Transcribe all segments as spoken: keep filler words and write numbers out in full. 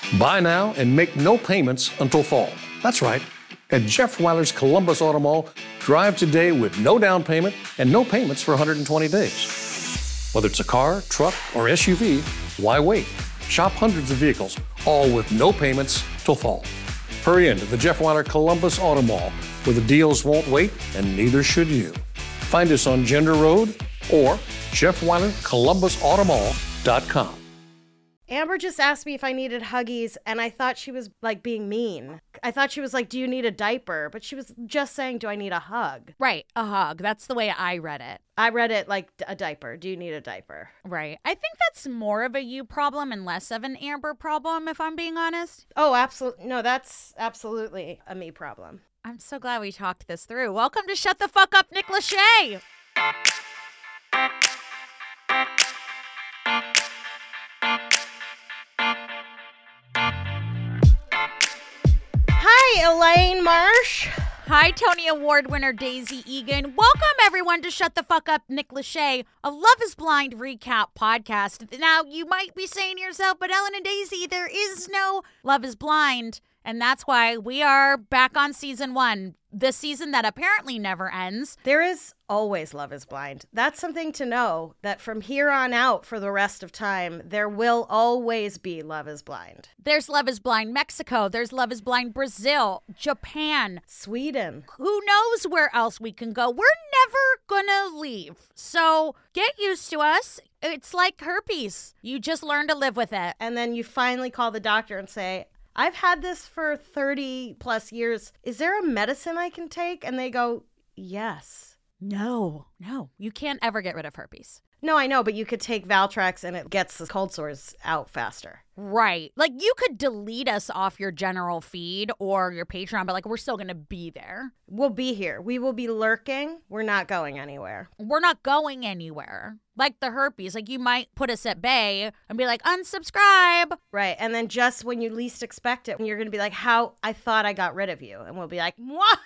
Buy now and make no payments until fall. That's right. At Jeff Weiler's Columbus Auto Mall, drive today with no down payment and no payments for one hundred twenty days. Whether it's a car, truck, or S U V, why wait? Shop hundreds of vehicles, all with no payments till fall. Hurry into the Jeff Weiler Columbus Auto Mall, where the deals won't wait, and neither should you. Find us on Gender Road or Jeff Weiler Columbus Auto Mall dot com. Amber just asked me if I needed Huggies, and I thought she was, like, being mean. I thought she was like, do you need a diaper? But she was just saying, do I need a hug? Right, a hug. That's the way I read it. I read it like a diaper. Do you need a diaper? Right. I think that's more of a you problem and less of an Amber problem, if I'm being honest. Oh, absolutely. No, that's absolutely a me problem. I'm so glad we talked this through. Welcome to Shut the Fuck Up, Nick Lachey. Hi, Elaine Marsh. Hi, Tony Award winner Daisy Egan. Welcome, everyone, to Shut the Fuck Up, Nick Lachey, a Love is Blind recap podcast. Now, you might be saying to yourself, but Ellen and Daisy, there is no Love is Blind. And that's why we are back on season one, the season that apparently never ends. There is always Love is Blind. That's something to know, that from here on out for the rest of time, there will always be Love is Blind. There's Love is Blind Mexico. There's Love is Blind Brazil, Japan, Sweden. Who knows where else we can go? We're never gonna leave. So get used to us. It's like herpes. You just learn to live with it. And then you finally call the doctor and say, I've had this for thirty plus years. Is there a medicine I can take? And they go, yes. No, no, you can't ever get rid of herpes. No, I know, but you could take Valtrex and it gets the cold sores out faster. Right. Like, you could delete us off your general feed or your Patreon, but, like, we're still going to be there. We'll be here. We will be lurking. We're not going anywhere. We're not going anywhere. Like the herpes. Like, you might put us at bay and be like, unsubscribe. Right. And then just when you least expect it, you're going to be like, how? I thought I got rid of you. And we'll be like,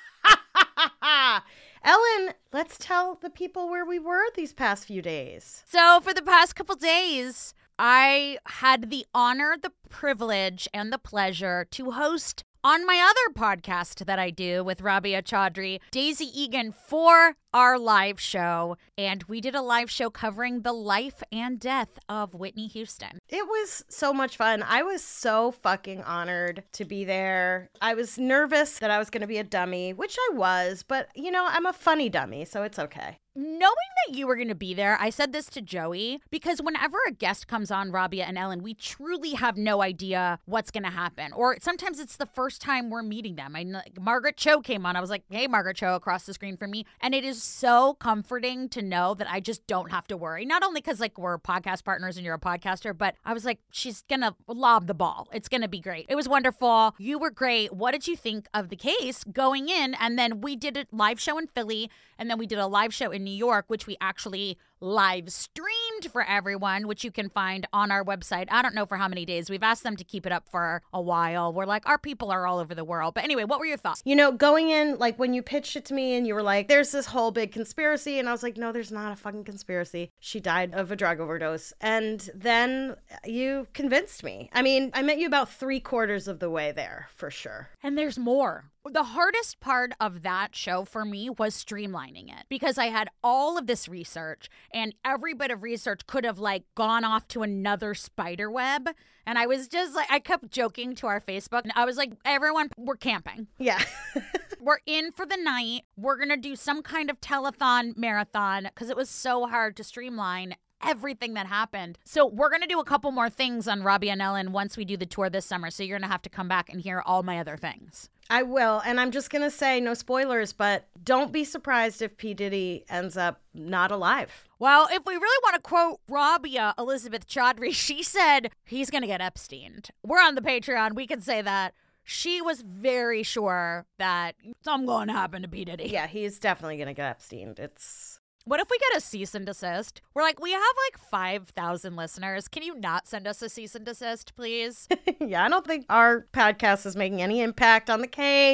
mwah. Ellen, let's tell the people where we were these past few days. So for the past couple days, I had the honor, the privilege, and the pleasure to host on my other podcast that I do with Rabia Chaudhry, Daisy Egan, for our live show. And we did a live show covering the life and death of Whitney Houston. It was so much fun. I was so fucking honored to be there. I was nervous that I was going to be a dummy, which I was, but, you know, I'm a funny dummy, so it's okay. Knowing that you were going to be there, I said this to Joey, because whenever a guest comes on, Rabia and Ellen, we truly have no idea what's going to happen. Or sometimes it's the first time we're meeting them. I know, like, Margaret Cho came on. I was like, hey, Margaret Cho, across the screen from me. And it is so comforting to know that I just don't have to worry. Not only because, like, we're podcast partners and you're a podcaster, but I was like, she's going to lob the ball. It's going to be great. It was wonderful. You were great. What did you think of the case going in? And then we did a live show in Philly, and then we did a live show in New York, which we actually live streamed for everyone, which you can find on our website. I don't know for how many days. We've asked them to keep it up for a while. We're like, our people are all over the world. But anyway, what were your thoughts? You know, going in, like, when you pitched it to me and you were like, there's this whole big conspiracy. And I was like, no, there's not a fucking conspiracy. She died of a drug overdose. And then you convinced me. I mean, I met you about three quarters of the way there, for sure. And there's more. The hardest part of that show for me was streamlining it, because I had all of this research, and every bit of research could have, like, gone off to another spider web. And I was just like, I kept joking to our Facebook. And I was like, everyone, we're camping. Yeah. We're in for the night. We're going to do some kind of telethon marathon, because it was so hard to streamline everything that happened. So we're going to do a couple more things on Rabia and Ellen once we do the tour this summer. So you're going to have to come back and hear all my other things. I will. And I'm just going to say, no spoilers, but don't be surprised if P. Diddy ends up not alive. Well, if we really want to quote Rabia Elizabeth Chaudhry, she said he's going to get Epsteined. We're on the Patreon. We can say that. She was very sure that something's going to happen to P. Diddy. Yeah, he's definitely going to get Epsteined. It's... What if we get a cease and desist? We're like, we have like five thousand listeners. Can you not send us a cease and desist, please? Yeah, I don't think our podcast is making any impact on the case.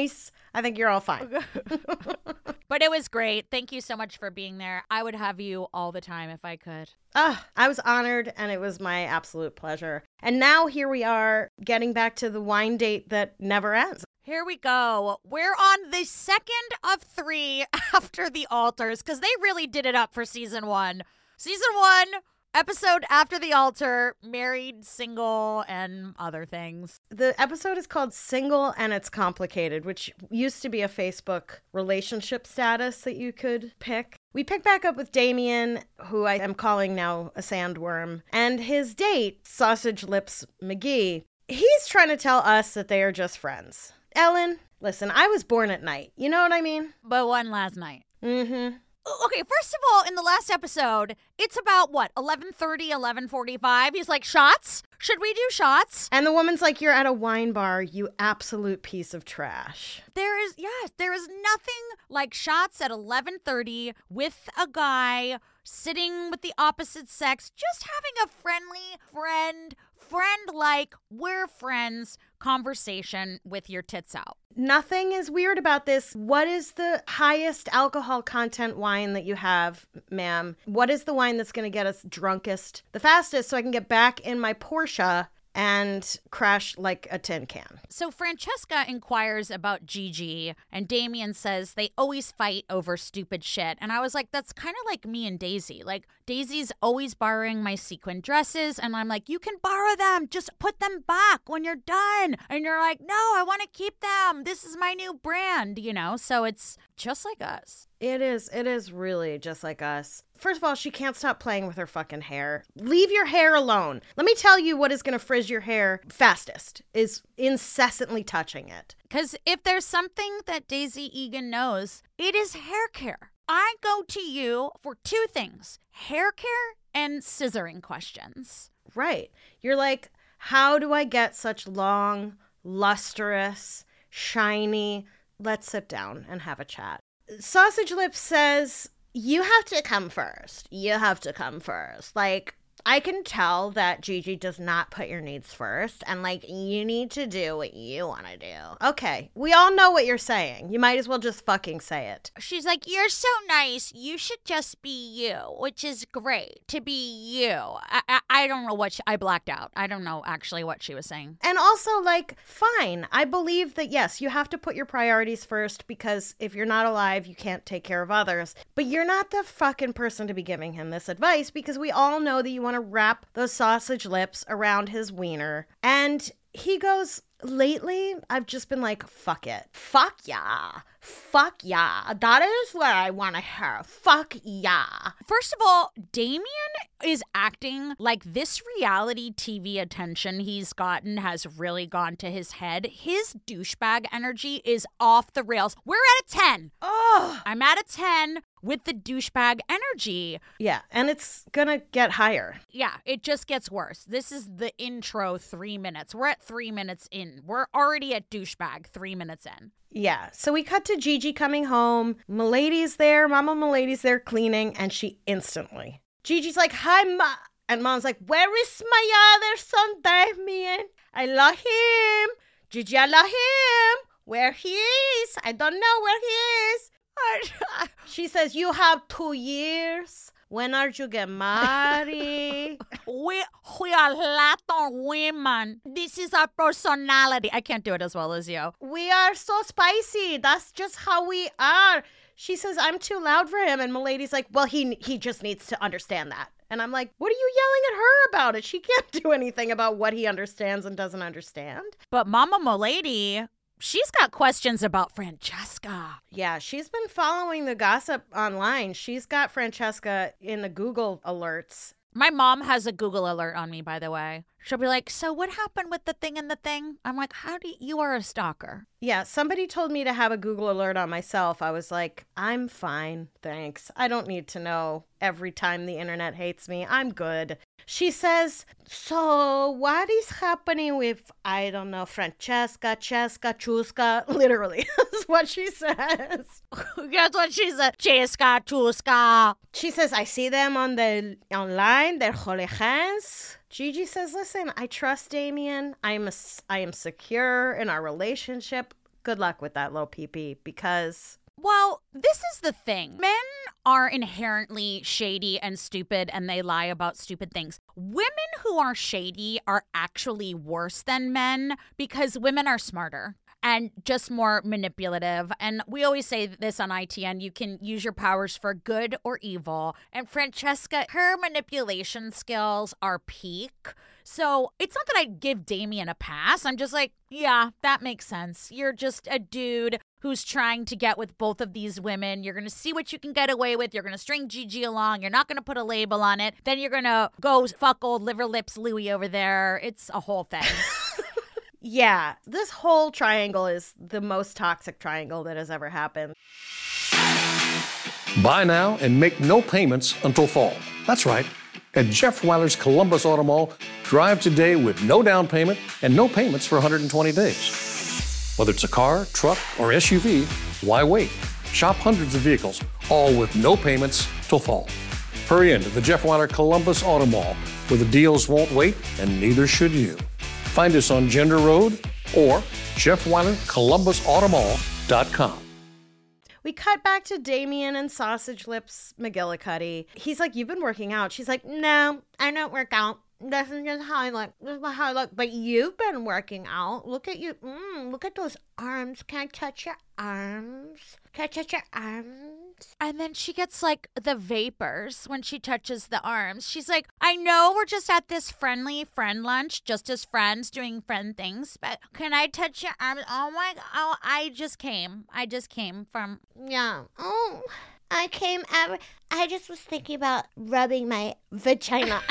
I think you're all fine. But it was great. Thank you so much for being there. I would have you all the time if I could. Ah, I was honored, and it was my absolute pleasure. And now here we are getting back to the wine date that never ends. Here we go. We're on the second of three after the altars, because they really did it up for season one. Season one, episode after the altar, married, single, and other things. The episode is called Single and It's Complicated, which used to be a Facebook relationship status that you could pick. We pick back up with Damien, who I am calling now a sandworm, and his date, Sausage Lips McGee. He's trying to tell us that they are just friends. Ellen, listen, I was born at night. You know what I mean? But one last night. Mm-hmm. Okay, first of all, in the last episode, it's about, what, eleven thirty, eleven forty-five? He's like, shots? Should we do shots? And the woman's like, you're at a wine bar, you absolute piece of trash. There is, yes, there is nothing like shots at eleven thirty with a guy sitting with the opposite sex, just having a friendly friend, friend-like, we're friends conversation with your tits out. Nothing is weird about this. What is the highest alcohol content wine that you have, ma'am? What is the wine that's going to get us drunkest the fastest so I can get back in my Porsche and crash like a tin can? So Francesca inquires about Gigi, and Damien says they always fight over stupid shit. And I was like, that's kind of like me and Daisy. Like, Daisy's always borrowing my sequin dresses, and I'm like, you can borrow them. Just put them back when you're done. And you're like, no, I want to keep them. This is my new brand, you know? So it's just like us. It is. It is really just like us. First of all, she can't stop playing with her fucking hair. Leave your hair alone. Let me tell you what is going to frizz your hair fastest is incessantly touching it. Because if there's something that Daisy Egan knows, it is hair care. I go to you for two things, hair care and scissoring questions. Right. You're like, how do I get such long, lustrous, shiny, let's sit down and have a chat. Sausage Lips says, you have to come first. You have to come first. Like, I can tell that Gigi does not put your needs first, and like, you need to do what you want to do. Okay, we all know what you're saying. You might as well just fucking say it. She's like, you're so nice. You should just be you, which is great to be you. I I, I don't know what she, I blacked out. I don't know actually what she was saying. And also, like, fine. I believe that, yes, you have to put your priorities first because if you're not alive, you can't take care of others. But you're not the fucking person to be giving him this advice because we all know that you want to wrap those sausage lips around his wiener. And he goes, lately, I've just been like, fuck it. Fuck yeah. Fuck yeah. That is where I want to hear. Fuck yeah. First of all, Damien is acting like this reality T V attention he's gotten has really gone to his head. His douchebag energy is off the rails. We're at a ten. Oh, I'm at a ten with the douchebag energy. Yeah, and it's gonna get higher. Yeah, it just gets worse. This is the intro three minutes. We're at three minutes in. We're already at douchebag three minutes in. Yeah, so we cut to Gigi coming home. Milady's there, Mama Milady's there cleaning, and she instantly. Gigi's like, hi, Ma. And Mom's like, where is my other son, Damien? I love him. Gigi, I love him. Where he is? I don't know where he is. She says, you have two years. When are you get married? we, we are Latin women. This is our personality. I can't do it as well as you. We are so spicy. That's just how we are. She says, I'm too loud for him. And Milady's like, well, he he just needs to understand that. And I'm like, what are you yelling at her about it? She can't do anything about what he understands and doesn't understand. But Mama Milady, she's got questions about Francesca. Yeah, she's been following the gossip online. She's got Francesca in the Google alerts. My mom has a Google alert on me, by the way. She'll be like, so what happened with the thing and the thing? I'm like, how do you, you are a stalker. Yeah, somebody told me to have a Google alert on myself. I was like, I'm fine, thanks. I don't need to know every time the internet hates me. I'm good. She says, so what is happening with, I don't know, Francesca, Cheska, Chuska? Literally, that's what she says. That's what she said. Cheska, Chuska. She says, I see them on the online. They're holy hands. Gigi says, listen, I trust Damien. I am, a, I am secure in our relationship. good luck with that little pee-pee because... Well, this is the thing. Men are inherently shady and stupid, and they lie about stupid things. Women who are shady are actually worse than men because women are smarter and just more manipulative. And we always say this on I T N, you can use your powers for good or evil. And Francesca, her manipulation skills are peak. So it's not that I'd give Damien a pass. I'm just like, yeah, that makes sense. You're just a dude who's trying to get with both of these women. You're going to see what you can get away with. You're going to string Gigi along. You're not going to put a label on it. Then you're going to go fuck old liver lips Louie over there. It's a whole thing. Yeah, this whole triangle is the most toxic triangle that has ever happened. Buy now and make no payments until fall. That's right. At Jeff Weiler's Columbus Auto Mall, drive today with no down payment and no payments for one hundred twenty days. Whether it's a car, truck, or S U V, why wait? Shop hundreds of vehicles, all with no payments till fall. Hurry into the Jeff Weiler Columbus Auto Mall, where the deals won't wait and neither should you. Find us on Gender Road or Jeff Weiler Columbus Auto Mall dot com. We cut back to Damien and Sausage Lips McGillicuddy. He's like, you've been working out. She's like, no, I don't work out. This is just how I look. This is how I look. But you've been working out. Look at you. Mm, look at those arms. Can I touch your arms? Can I touch your arms? And then she gets like the vapors when she touches the arms. She's like, I know we're just at this friendly friend lunch, just as friends doing friend things, but can I touch your arms? Oh my God. Oh, I just came. I just came from. Yeah. Oh, I came out. I just was thinking about rubbing my vagina.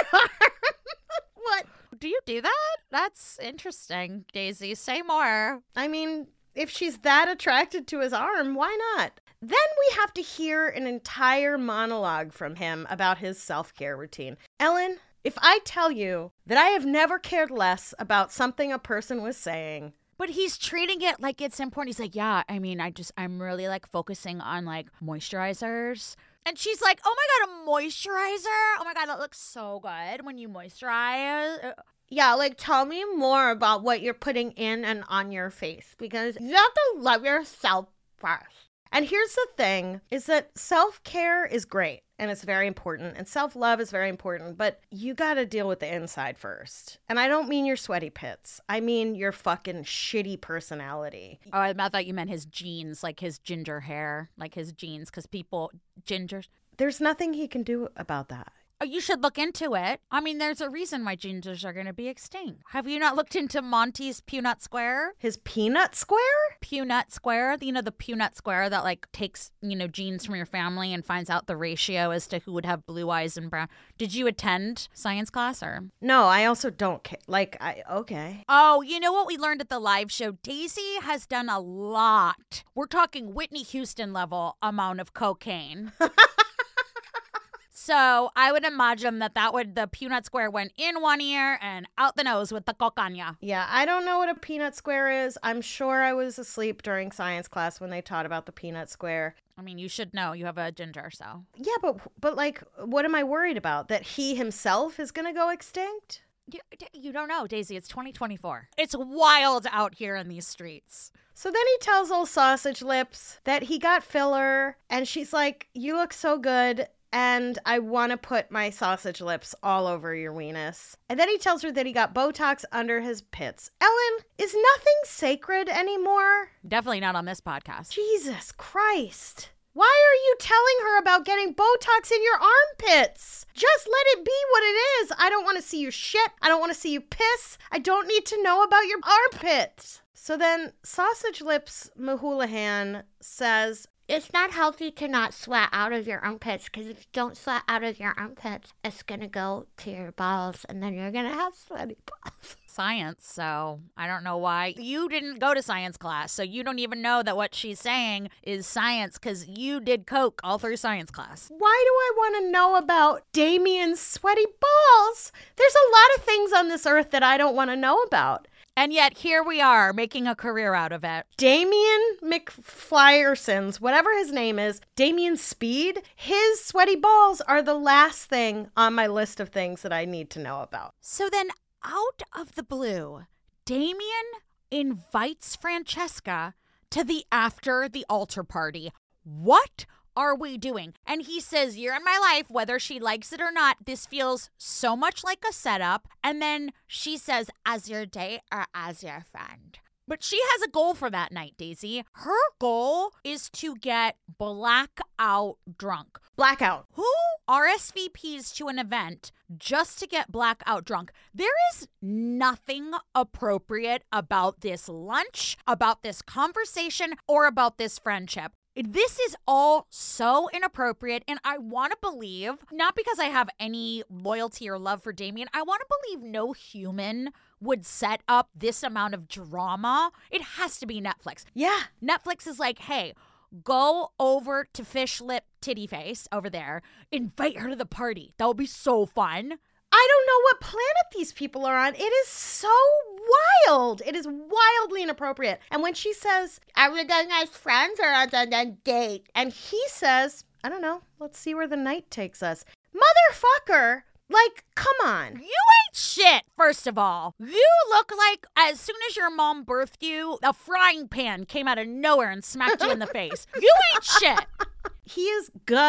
What? Do you do that? That's interesting, Daisy. Say more. I mean, if she's that attracted to his arm, why not? Then we have to hear an entire monologue from him about his self-care routine. Ellen, if I tell you that I have never cared less about something a person was saying... But he's treating it like it's important. He's like, yeah, I mean, I just, I'm really like focusing on like moisturizers. And she's like, oh my God, a moisturizer? Oh my God, that looks so good when you moisturize. Yeah, like tell me more about what you're putting in and on your face because you have to love yourself first. And here's the thing, is that self-care is great and it's very important and self-love is very important, but you got to deal with the inside first. And I don't mean your sweaty pits. I mean your fucking shitty personality. Oh, I thought you meant his genes, like his ginger hair, like his genes, because people, gingers. There's nothing he can do about that. Oh, you should look into it. I mean, there's a reason why gingers are going to be extinct. Have you not looked into Monty's Peanut Square? His Peanut Square? Peanut Square. You know, the Peanut Square that, like, takes, you know, genes from your family and finds out the ratio as to who would have blue eyes and brown. Did you attend science class or? No, I also don't care. Like, I, okay. Oh, you know what we learned at the live show? Daisy has done a lot. We're talking Whitney Houston level amount of cocaine. So I would imagine that that would, the Peanut Square went in one ear and out the nose with the cocaña. Yeah, I don't know what a Peanut Square is. I'm sure I was asleep during science class when they taught about the Peanut Square. I mean, you should know. You have a ginger, so. Yeah, but, but like, what am I worried about? That he himself is going to go extinct? You, you don't know, Daisy. It's twenty twenty-four. It's wild out here in these streets. So then he tells old Sausage Lips that he got filler, and she's like, you look so good. And I want to put my sausage lips all over your weenus. And then he tells her that he got Botox under his pits. Ellen, is nothing sacred anymore? Definitely not on this podcast. Jesus Christ. Why are you telling her about getting Botox in your armpits? Just let it be what it is. I don't want to see you shit. I don't want to see you piss. I don't need to know about your armpits. So then Sausage Lips Mahoulihan says, it's not healthy to not sweat out of your armpits because if you don't sweat out of your armpits, it's going to go to your balls and then you're going to have sweaty balls. Science, so I don't know why. You didn't go to science class, so you don't even know that what she's saying is science because you did coke all through science class. Why do I want to know about Damien's sweaty balls? There's a lot of things on this earth that I don't want to know about. And yet here we are making a career out of it. Damien McFlyersons, whatever his name is, Damien Speed, his sweaty balls are the last thing on my list of things that I need to know about. So then out of the blue, Damien invites Francesca to the after the altar party. What are we doing? And he says, you're in my life, whether she likes it or not. This feels so much like a setup. And then she says, as your date or as your friend? But she has a goal for that night, Daisy. Her goal is to get blackout drunk. Blackout. Who R S V Ps to an event just to get blackout drunk? There is nothing appropriate about this lunch, about this conversation, or about this friendship. This is all so inappropriate, and I want to believe, not because I have any loyalty or love for Damien, I want to believe no human would set up this amount of drama. It has to be Netflix. Yeah. Netflix is like, hey, go over to Fish Lip Titty Face over there, invite her to the party. That would be so fun. I don't know what planet these people are on. It is so wild. It is wildly inappropriate. And when she says, are we going as friends or on a date? And he says, I don't know. Let's see where the night takes us. Motherfucker. Like, come on. You ain't shit, first of all. You look like, as soon as your mom birthed you, a frying pan came out of nowhere and smacked you in the face. You ain't shit. He is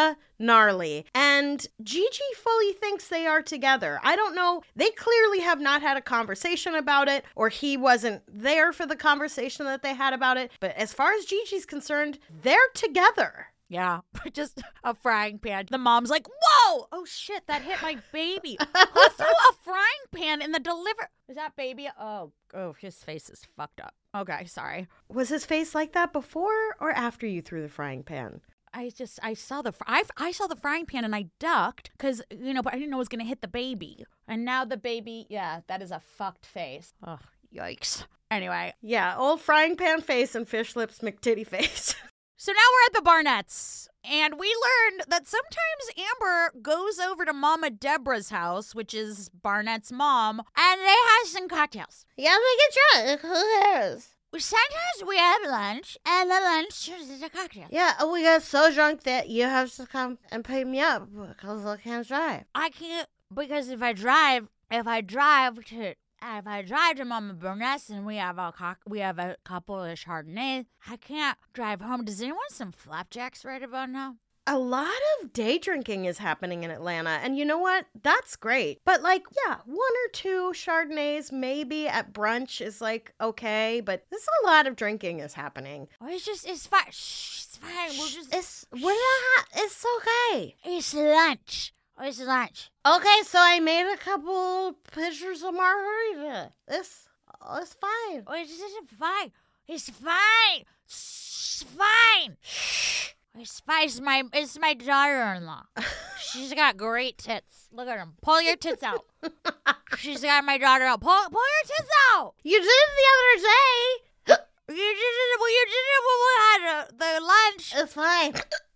gnarly, and Gigi fully thinks they are together. I don't know. They clearly have not had a conversation about it, or he wasn't there for the conversation that they had about it. But as far as Gigi's concerned, they're together. Yeah, just a frying pan. The mom's like, whoa! Oh shit, that hit my baby. Who threw a frying pan in the deliver? Is that baby? Oh, oh, his face is fucked up. Okay, sorry. Was his face like that before or after you threw the frying pan? I just, I saw the, I, I saw the frying pan and I ducked because, you know, but I didn't know it was going to hit the baby. And now the baby, yeah, that is a fucked face. Oh, yikes. Anyway. Yeah, old frying pan face and fish lips McTitty face. So now we're at the Barnetts, and we learned that sometimes Amber goes over to Mama Deborah's house, which is Barnett's mom, and they have some cocktails. Yeah, we get drunk. Who cares? Sometimes we have lunch, and the lunch turns into cocktails. Yeah, we got so drunk that you have to come and pick me up because I can't drive. I can't, because if I drive, if I drive to... If I drive to Mama Barnett's and we have a co- we have a couple of Chardonnays, I can't drive home. Does anyone want some flapjacks right about now? A lot of day drinking is happening in Atlanta, and you know what? That's great. But like, yeah, one or two Chardonnays maybe at brunch is like okay, but there's a lot of drinking is happening. Oh, it's just it's fine. Shh, it's fine. We'll just it's we're not. It's okay. It's lunch. It's lunch. Okay, so I made a couple pictures of margarita. It's, it's fine. Oh, it's just fine. It's fine. It's fine. Shh. It's fine. It's my, it's my daughter-in-law. She's got great tits. Look at them. Pull your tits out. She's got my daughter out. Pull, pull your tits out. You did it the other day. You did it. Well, you did it when we had uh, the lunch. It's fine.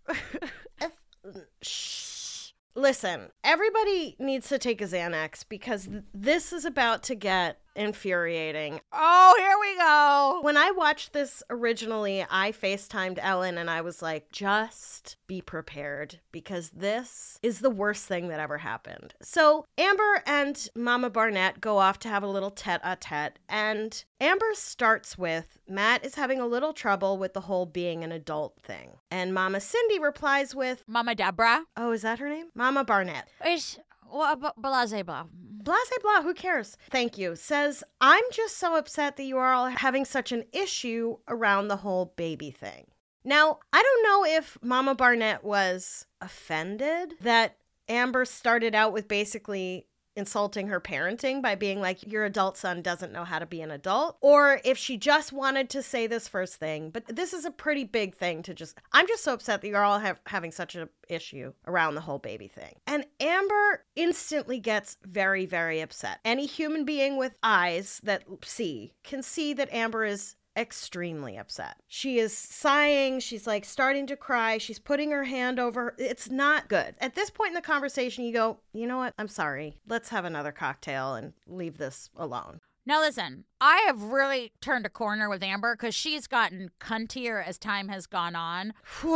it's, shh. Listen, everybody needs to take a Xanax because th- this is about to get infuriating. Oh, here we go. When I watched this originally, I FaceTimed Ellen and I was like, just be prepared because this is the worst thing that ever happened. So Amber and Mama Barnett go off to have a little tete-a-tete, and Amber starts with, Matt is having a little trouble with the whole being an adult thing. And Mama Cindy replies with, Mama Deborah. Oh, is that her name? Mama Barnett. It's well, b- blase blah. Blase blah, who cares? Thank you. Says, I'm just so upset that you are all having such an issue around the whole baby thing. Now, I don't know if Mama Barnett was offended that Amber started out with basically insulting her parenting by being like, your adult son doesn't know how to be an adult, or if she just wanted to say this first thing. But this is a pretty big thing to just, I'm just so upset that you're all have, having such an issue around the whole baby thing. And Amber instantly gets very, very upset. Any human being with eyes that see can see that Amber is extremely upset. She is sighing. She's like starting to cry. She's putting her hand over her. It's not good. At this point in the conversation, you go, you know what? I'm sorry. Let's have another cocktail and leave this alone. Now listen, I have really turned a corner with Amber because she's gotten cuntier as time has gone on.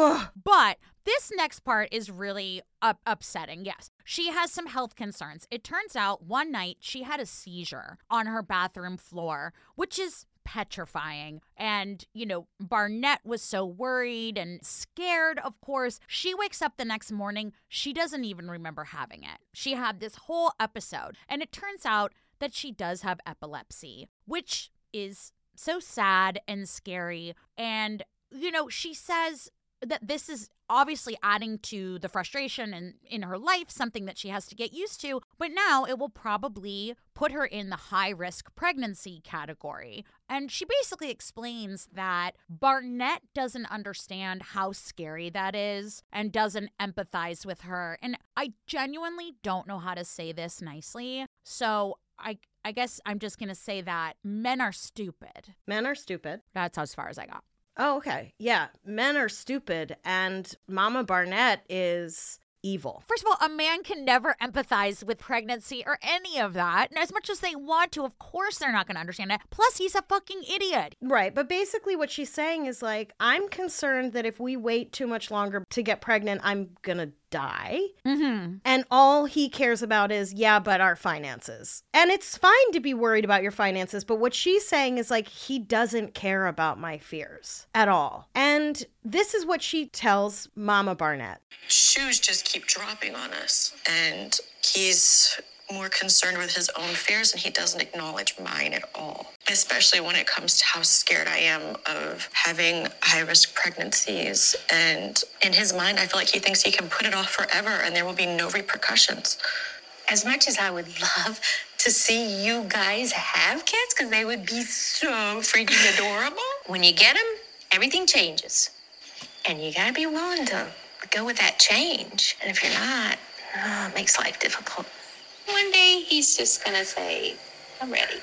But this next part is really up- upsetting. Yes, she has some health concerns. It turns out one night she had a seizure on her bathroom floor, which is petrifying. And, you know, Barnett was so worried and scared, of course. She wakes up the next morning. She doesn't even remember having it. She had this whole episode. And it turns out that she does have epilepsy, which is so sad and scary. And, you know, she says that this is obviously adding to the frustration in, in her life, something that she has to get used to. But now it will probably put her in the high-risk pregnancy category. And she basically explains that Barnett doesn't understand how scary that is and doesn't empathize with her. And I genuinely don't know how to say this nicely. So I I guess I'm just going to say that men are stupid. Men are stupid. That's as far as I got. Oh, okay. Yeah. Men are stupid, and Mama Barnett is evil. First of all, a man can never empathize with pregnancy or any of that. And as much as they want to, of course they're not going to understand it. Plus, he's a fucking idiot. Right. But basically what she's saying is like, I'm concerned that if we wait too much longer to get pregnant, I'm going to die. Mm-hmm. And all he cares about is, yeah, but our finances. And it's fine to be worried about your finances. But what she's saying is like, he doesn't care about my fears at all. And this is what she tells Mama Barnett. Shoes just keep dropping on us. And he's more concerned with his own fears, and he doesn't acknowledge mine at all. Especially when it comes to how scared I am of having high-risk pregnancies. And in his mind, I feel like he thinks he can put it off forever and there will be no repercussions. As much as I would love to see you guys have kids, because they would be so freaking adorable, when you get them, everything changes. And you gotta be willing to go with that change. And if you're not, oh, it makes life difficult. One day, he's just gonna say, I'm ready.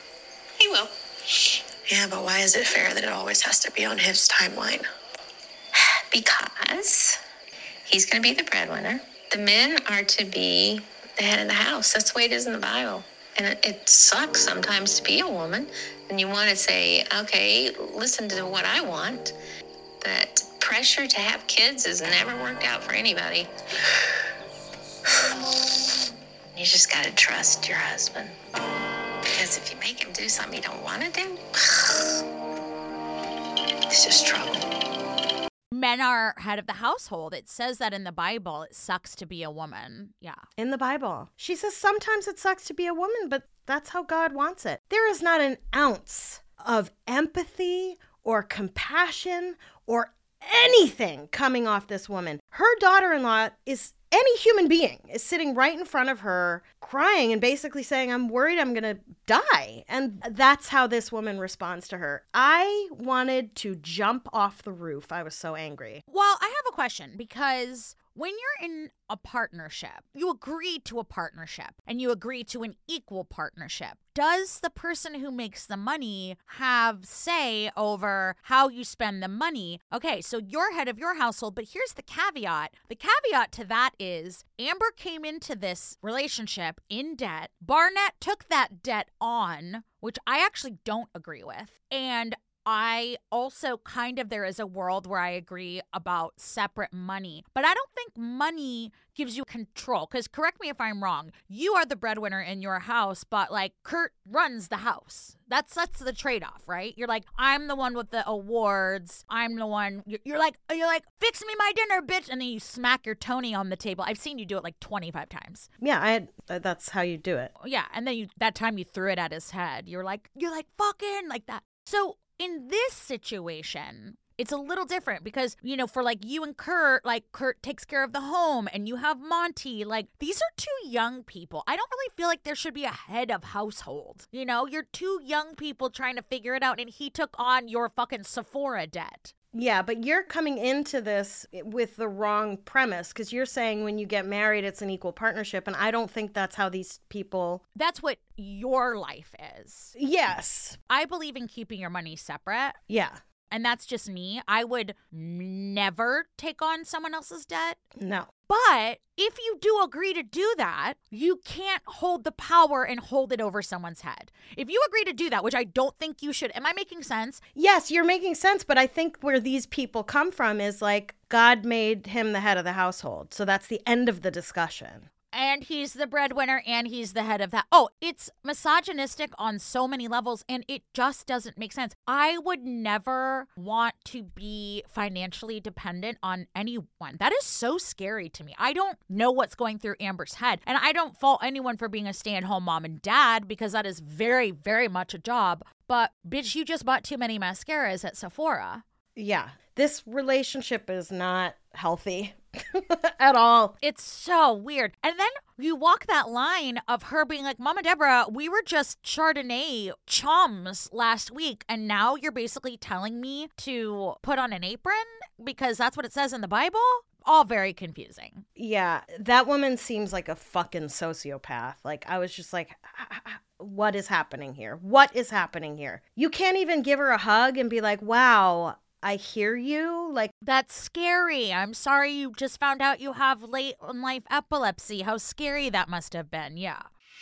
He will. Yeah, but why is it fair that it always has to be on his timeline? Because he's gonna be the breadwinner. The men are to be the head of the house. That's the way it is in the Bible. And it, it sucks sometimes to be a woman. And you want to say, okay, listen to what I want. But pressure to have kids has never worked out for anybody. You just got to trust your husband. Because if you make him do something you don't want to do, it's just trouble. Men are head of the household. It says that in the Bible. It sucks to be a woman. Yeah. In the Bible. She says sometimes it sucks to be a woman, but that's how God wants it. There is not an ounce of empathy or compassion or anything coming off this woman. Her daughter-in-law is any human being is sitting right in front of her crying and basically saying, I'm worried I'm going to die. And that's how this woman responds to her. I wanted to jump off the roof. I was so angry. Well, I have a question, because when you're in a partnership, you agree to a partnership and you agree to an equal partnership. Does the person who makes the money have say over how you spend the money? Okay, so you're head of your household, but here's the caveat. The caveat to that is Amber came into this relationship in debt. Barnett took that debt on, which I actually don't agree with. And I also kind of, there is a world where I agree about separate money, but I don't think money gives you control. Because correct me if I'm wrong, you are the breadwinner in your house, but like Kurt runs the house. That's that's the trade-off, right? You're like, I'm the one with the awards. I'm the one. You're, you're like, you're like, fix me my dinner, bitch, and then you smack your Tony on the table. I've seen you do it like twenty-five times. Yeah, I had, that's how you do it. Yeah, and then you that time you threw it at his head. You're like, you're like fucking like that. So in this situation, it's a little different because, you know, for like you and Kurt, like Kurt takes care of the home and you have Monty. Like, these are two young people. I don't really feel like there should be a head of household. You know, you're two young people trying to figure it out, and he took on your fucking Sephora debt. Yeah, but you're coming into this with the wrong premise, because you're saying when you get married, it's an equal partnership. And I don't think that's how these people... That's what your life is. Yes. I believe in keeping your money separate. Yeah. and that's just me, I would never take on someone else's debt. No. But if you do agree to do that, you can't hold the power and hold it over someone's head. If you agree to do that, which I don't think you should, am I making sense? Yes, you're making sense, but I think where these people come from is like God made him the head of the household. So that's the end of the discussion. And he's the breadwinner and he's the head of that. Oh, it's misogynistic on so many levels and it just doesn't make sense. I would never want to be financially dependent on anyone. That is so scary to me. I don't know what's going through Amber's head. And I don't fault anyone for being a stay-at-home mom and dad because that is very, very much a job. But bitch, you just bought too many mascaras at Sephora. Yeah, this relationship is not healthy at all. It's so weird. And then you walk that line of her being like, Mama Deborah, we were just Chardonnay chums last week, and now you're basically telling me to put on an apron because that's what it says in the Bible? All very confusing. Yeah, that woman seems like a fucking sociopath. Like, I was just like, what is happening here? What is happening here? You can't even give her a hug and be like, wow, I hear you. Like, that's scary. I'm sorry you just found out you have late in life epilepsy. How scary that must have been. Yeah.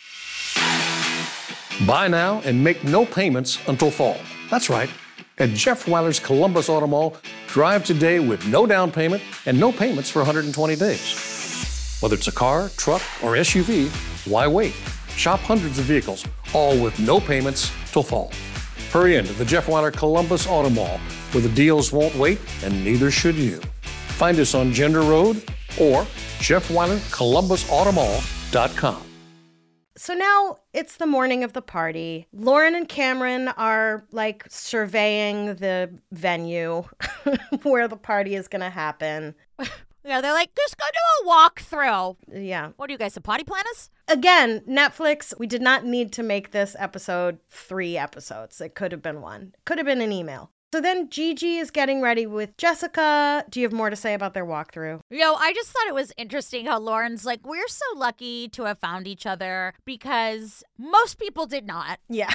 Buy now and make no payments until fall. That's right. At Jeff Weiler's Columbus Auto Mall, drive today with no down payment and no payments for one hundred twenty days. Whether it's a car, truck, or S U V, why wait? Shop hundreds of vehicles, all with no payments till fall. Hurry into the Jeff Weiler Columbus Auto Mall, where the deals won't wait, and neither should you. Find us on Gender Road or Jeff Weiler Columbus Auto Mall dot com. So now it's the morning of the party. Lauren and Cameron are like surveying the venue where the party is going to happen. Yeah, they're like, just go do a walkthrough. Yeah. What are you guys, the potty planners? Again, Netflix, we did not need to make this episode three episodes. It could have been one. Could have been an email. So then Gigi is getting ready with Jessica. Do you have more to say about their walkthrough? Yo, I just thought it was interesting how Lauren's like, we're so lucky to have found each other because most people did not. Yeah.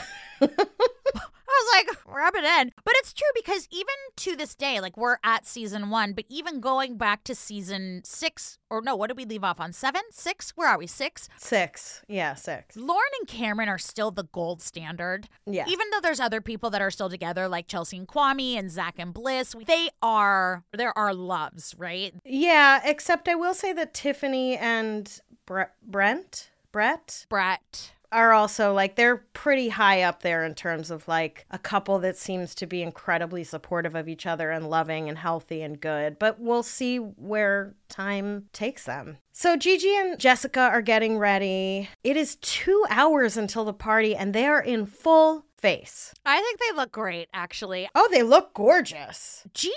I was like, rub it in. But it's true because even to this day, like we're at season one, but even going back to season six, or no, what did we leave off on? Seven? Six? Where are we? Six? Six. Yeah, six. Lauren and Cameron are still the gold standard. Yeah. Even though there's other people that are still together, like Chelsea and Kwame and Zach and Bliss, they are, there are loves, right? Yeah, except I will say that Tiffany and Bre- Brent, Brett, Brett. are also like, they're pretty high up there in terms of like a couple that seems to be incredibly supportive of each other and loving and healthy and good. But we'll see where time takes them. So Gigi and Jessica are getting ready. It is two hours until the party and they are in full face. I think they look great, actually. Oh, they look gorgeous. Gigi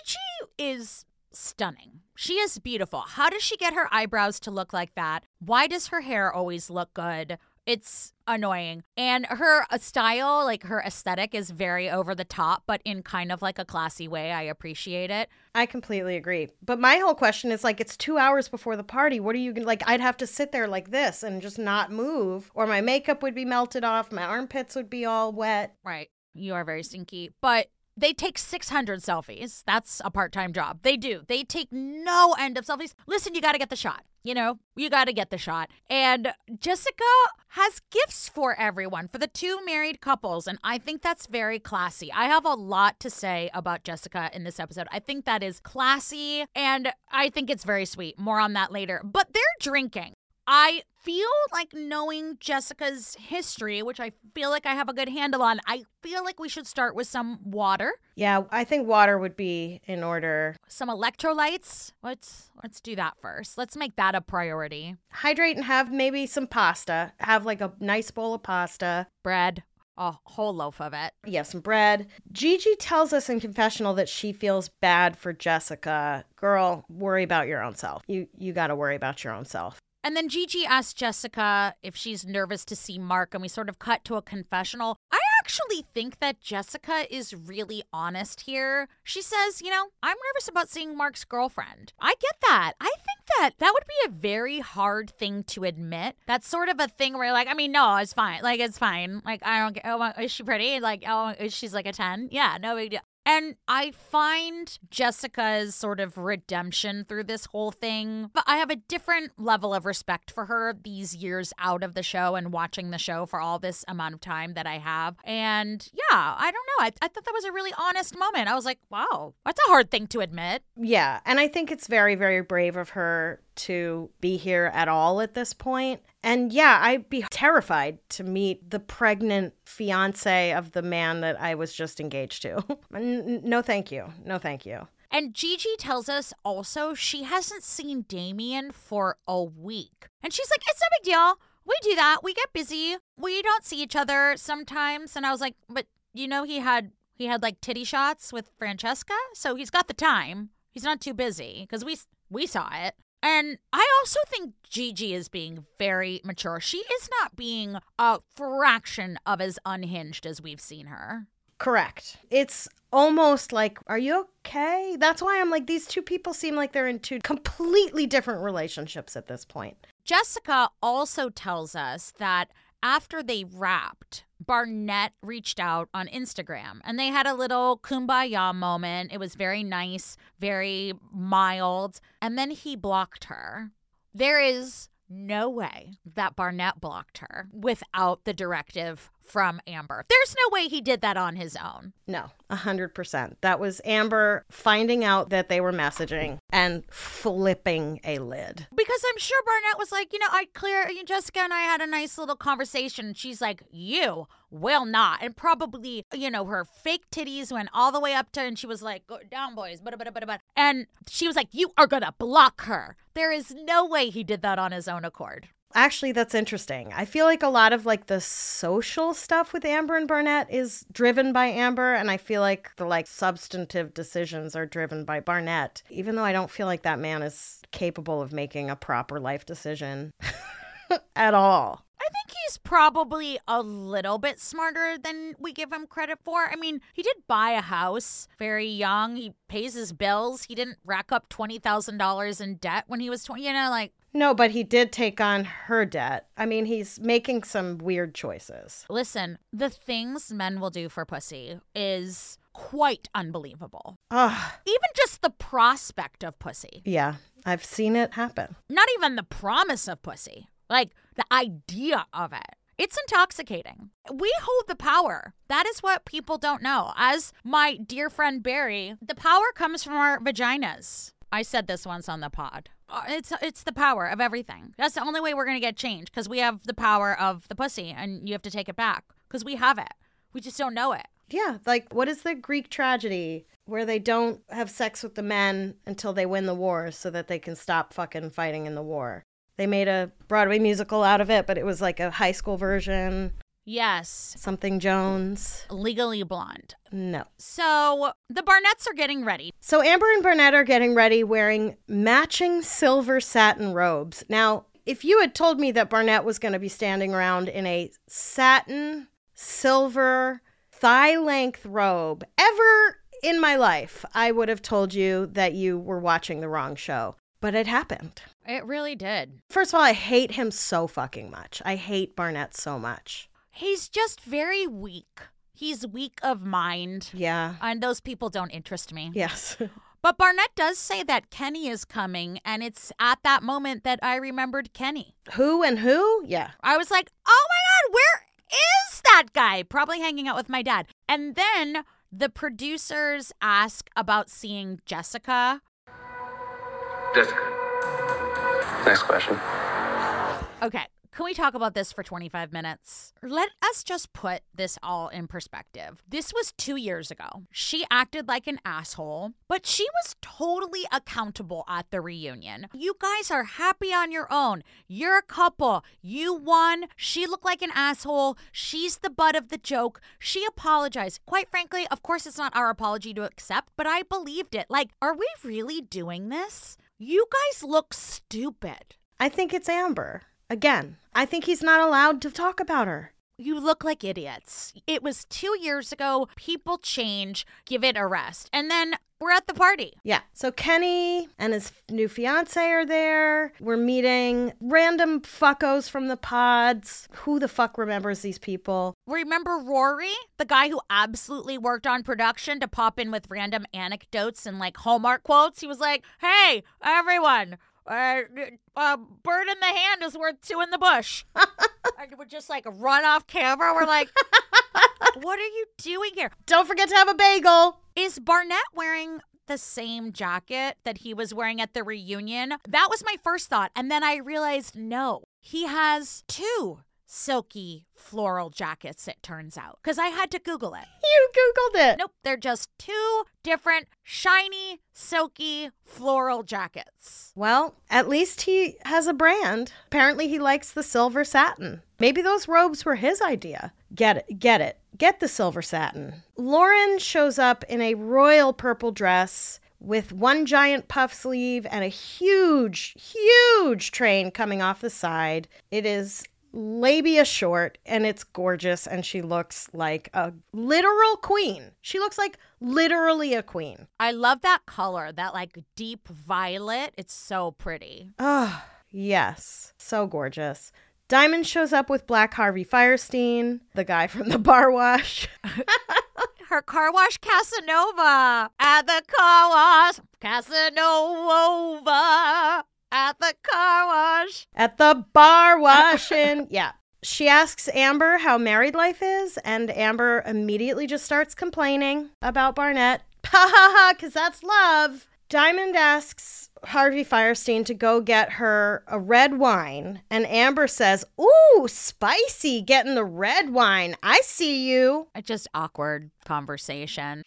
is stunning. She is beautiful. How does she get her eyebrows to look like that? Why does her hair always look good? It's annoying. And her style, like her aesthetic is very over the top, but in kind of like a classy way. I appreciate it. I completely agree. But my whole question is like, it's two hours before the party. What are you going to, like, I'd have to sit there like this and just not move, or my makeup would be melted off. My armpits would be all wet. Right. You are very stinky. But they take six hundred selfies. That's a part-time job. They do. They take no end of selfies. Listen, you got to get the shot. You know, you got to get the shot. And Jessica has gifts for everyone, for the two married couples. And I think that's very classy. I have a lot to say about Jessica in this episode. I think that is classy and I think it's very sweet. More on that later. But they're drinking. I feel like knowing Jessica's history, which I feel like I have a good handle on, I feel like we should start with some water. Yeah, I think water would be in order. Some electrolytes. Let's let's do that first. Let's make that a priority. Hydrate and have maybe some pasta. Have like a nice bowl of pasta. Bread. A whole loaf of it. Yeah, some bread. Gigi tells us in confessional that she feels bad for Jessica. Girl, worry about your own self. You you got to worry about your own self. And then Gigi asks Jessica if she's nervous to see Mark, and we sort of cut to a confessional. I actually think that Jessica is really honest here. She says, you know, I'm nervous about seeing Mark's girlfriend. I get that. I think that that would be a very hard thing to admit. That's sort of a thing where you're like, I mean, no, it's fine. Like, it's fine. Like, I don't get, oh, is she pretty? Like, oh, is she's like a ten? Yeah, no big deal. And I find Jessica's sort of redemption through this whole thing, but I have a different level of respect for her these years out of the show and watching the show for all this amount of time that I have. And yeah, I don't know. I, I thought that was a really honest moment. I was like, wow, that's a hard thing to admit. Yeah, and I think it's very, very brave of her to be here at all at this point. And yeah, I'd be terrified to meet the pregnant fiance of the man that I was just engaged to. N- no, thank you. No, thank you. And Gigi tells us also she hasn't seen Damien for a week. And she's like, it's no big deal. We do that. We get busy. We don't see each other sometimes. And I was like, but you know, he had he had like titty shots with Francesca. So he's got the time. He's not too busy because we we saw it. And I also think Gigi is being very mature. She is not being a fraction of as unhinged as we've seen her. Correct. It's almost like, are you okay? That's why I'm like, these two people seem like they're in two completely different relationships at this point. Jessica also tells us that after they wrapped, Barnett reached out on Instagram and they had a little kumbaya moment. It was very nice, very mild. And then he blocked her. There is no way that Barnett blocked her without the directive from Amber. There's no way he did that on his own. No, one hundred percent. That was Amber finding out that they were messaging and flipping a lid. Because I'm sure Barnett was like, you know, I clear, Jessica and I had a nice little conversation. She's like, you will not. And probably, you know, her fake titties went all the way up to, and she was like, go down, boys. Bada, bada, bada, bada. And she was like, you are going to block her. There is no way he did that on his own accord. Actually, that's interesting. I feel like a lot of like the social stuff with Amber and Barnett is driven by Amber, and I feel like the like substantive decisions are driven by Barnett, even though I don't feel like that man is capable of making a proper life decision at all. I think he's probably a little bit smarter than we give him credit for. I mean, he did buy a house very young. He pays his bills. He didn't rack up twenty thousand dollars in debt when he was twenty, you know, like. No, but he did take on her debt. I mean, he's making some weird choices. Listen, the things men will do for pussy is quite unbelievable. Ugh. Even just the prospect of pussy. Yeah, I've seen it happen. Not even the promise of pussy. Like, the idea of it. It's intoxicating. We hold the power. That is what people don't know. As my dear friend Barry, the power comes from our vaginas. I said this once on the pod. It's it's the power of everything. That's the only way we're going to get change, because we have the power of the pussy, and you have to take it back because we have it. We just don't know it. Yeah, like, what is the Greek tragedy where they don't have sex with the men until they win the war so that they can stop fucking fighting in the war? They made a Broadway musical out of it, but it was like a high school version. Yes. Something Jones. Legally Blonde. No. So the Barnetts are getting ready. So Amber and Barnett are getting ready wearing matching silver satin robes. Now, if you had told me that Barnett was going to be standing around in a satin, silver, thigh-length robe ever in my life, I would have told you that you were watching the wrong show. But it happened. It really did. First of all, I hate him so fucking much. I hate Barnett so much. He's just very weak. He's weak of mind. Yeah. And those people don't interest me. Yes. But Barnett does say that Kenny is coming, and it's at that moment that I remembered Kenny. Who and who? Yeah. I was like, oh my God, where is that guy? Probably hanging out with my dad. And then the producers ask about seeing Jessica. Jessica. Next question. Okay, can we talk about this for twenty-five minutes? Let us just put this all in perspective. This was two years ago. She acted like an asshole, but she was totally accountable at the reunion. You guys are happy on your own. You're a couple. You won. She looked like an asshole. She's the butt of the joke. She apologized. Quite frankly, of course, it's not our apology to accept, but I believed it. Like, are we really doing this? You guys look stupid. I think it's Amber. Again, I think he's not allowed to talk about her. You look like idiots. It was two years ago. People change. Give it a rest. And then We're at the party. Yeah. So Kenny and his new fiance are there. We're meeting random fuckos from the pods. Who the fuck remembers these people? Remember Rory, the guy who absolutely worked on production to pop in with random anecdotes and like Hallmark quotes? He was like, hey, everyone, uh, a bird in the hand is worth two in the bush. And we're just like run off camera. We're like, what are you doing here? Don't forget to have a bagel. Is Barnett wearing the same jacket that he was wearing at the reunion? That was my first thought. And then I realized, no, he has two silky floral jackets, it turns out. Because I had to Google it. You Googled it. Nope, they're just two different shiny, silky floral jackets. Well, at least he has a brand. Apparently he likes the silver satin. Maybe those robes were his idea. Get it, get it. Get the silver satin. Lauren shows up in a royal purple dress with one giant puff sleeve and a huge, huge train coming off the side. It is labia short and it's gorgeous, and she looks like a literal queen. She looks like literally a queen. I love that color, that like deep violet. It's so pretty. Oh, yes. So gorgeous. Diamond shows up with Black Harvey Fierstein, the guy from the bar wash. Her car wash Casanova at the car wash. Casanova at the car wash. At the bar washing. Yeah. She asks Amber how married life is, and Amber immediately just starts complaining about Barnett. Ha ha ha, because that's love. Diamond asks Harvey Fierstein to go get her a red wine, and Amber says, ooh, spicy, getting the red wine. I see you. It's just awkward conversation.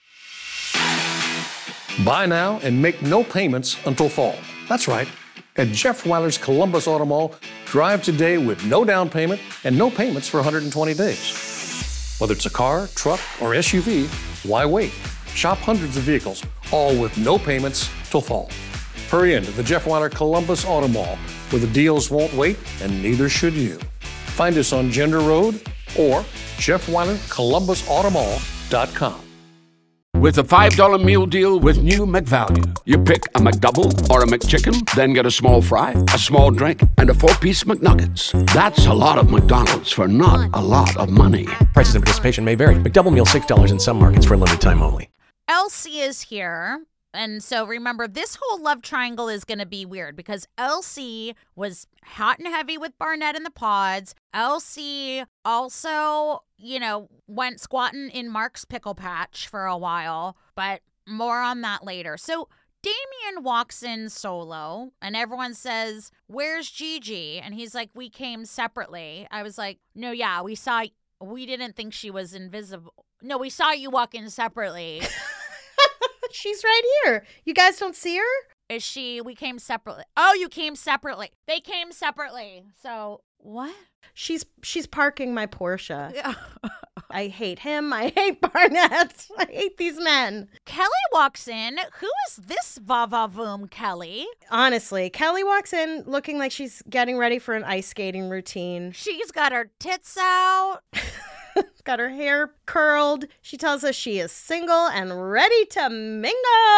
Buy now and make no payments until fall. That's right. At Jeff Weiler's Columbus Auto Mall, drive today with no down payment and no payments for one hundred twenty days. Whether it's a car, truck, or S U V, why wait? Shop hundreds of vehicles, all with no payments till fall. Hurry into the Jeff Weiler Columbus Auto Mall, where the deals won't wait, and neither should you. Find us on Gender Road or Jeff Weiler Columbus Auto Mall dot com. With a five dollar meal deal with new McValue. You pick a McDouble or a McChicken, then get a small fry, a small drink, and a four-piece McNuggets. That's a lot of McDonald's for not a lot of money. Prices and participation may vary. McDouble meal six dollars in some markets for a limited time only. Elsie is here. And so remember, this whole love triangle is going to be weird because Elsie was hot and heavy with Barnett in the pods. Elsie also, you know, went squatting in Mark's pickle patch for a while, but more on that later. So Damian walks in solo and everyone says, where's Gigi? And he's like, we came separately. I was like, no, yeah, we saw, we didn't think she was invisible. No, we saw you walk in separately. She's right here. You guys don't see her? Is she, we came separately. Oh, you came separately. They came separately. So, what? She's she's parking my Porsche. I hate him. I hate Barnett. I hate these men. Kelly walks in. Who is this va-va-voom Kelly? Honestly, Kelly walks in looking like she's getting ready for an ice skating routine. She's got her tits out. Got her hair curled. She tells us she is single and ready to mingle.